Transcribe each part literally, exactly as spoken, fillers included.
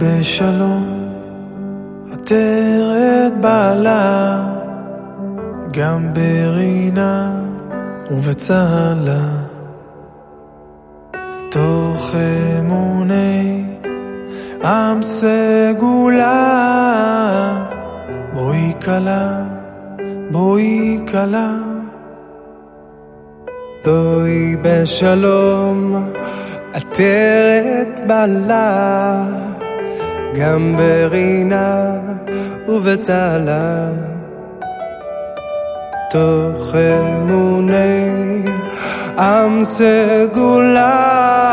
בשלום עטרת בעלה, גם ברינה ובצהלה, תוך אמוני עם סגולה. בואי קלה, בואי קלה, בואי בשלום עטרת בעלה, גם ברינה ובצהלה, תוך אמוני עם סגולה.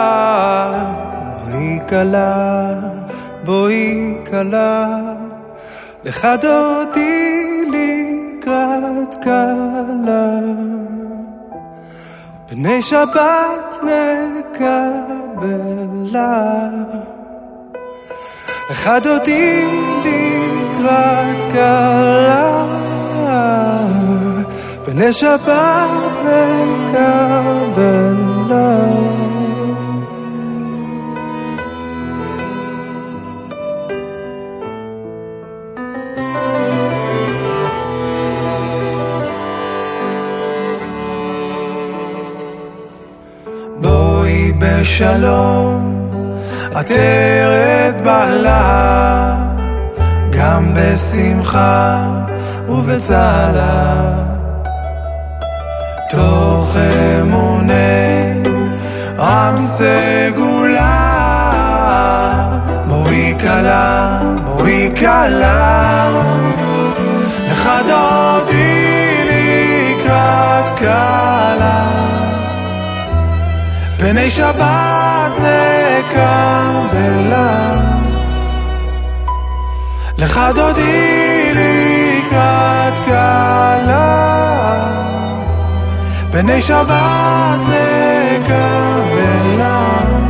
בואי קלה, בואי קלה, לך דודי לקראת קלה, בני שבת נקבלה. לך דודי לקראת קלה, בני שבת נקבלה. בואי בשלום עטרת בעלה, גם בשמחה ובצהלה, תוך אמוני עם סגולה. בואי קלה, בואי קלה, לך דודי לקראת קלה, בני שבת נקבלה. לך דודי לקראת קלה, בני שבת נקבלה.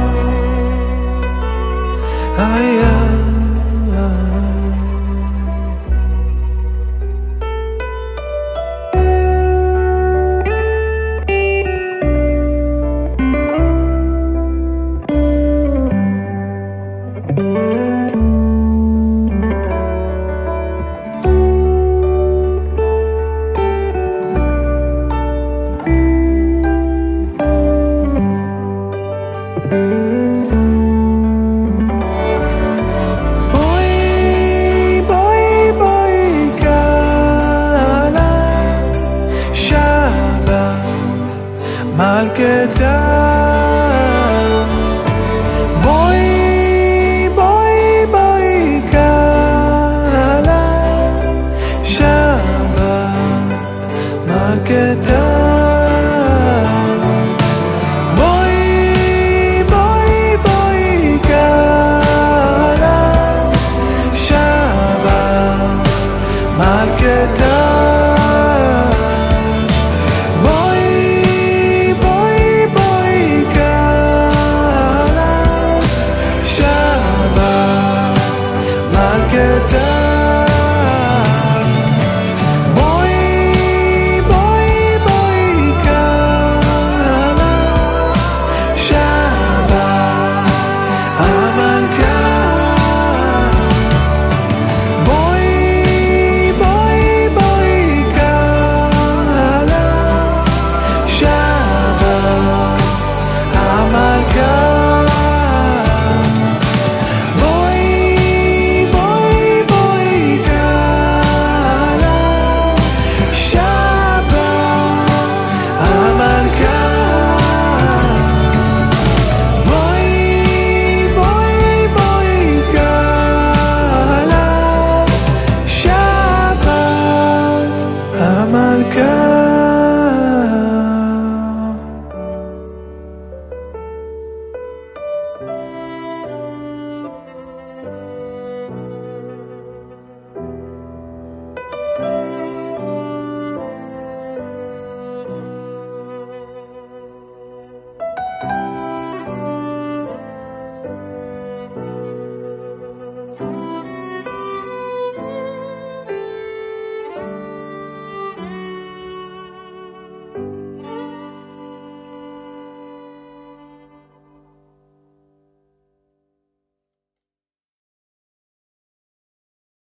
איי איי מלכתה. בואי בואי בואי קלה, שבת מלכתה. בואי בואי בואי קלה, שבת מלכתה.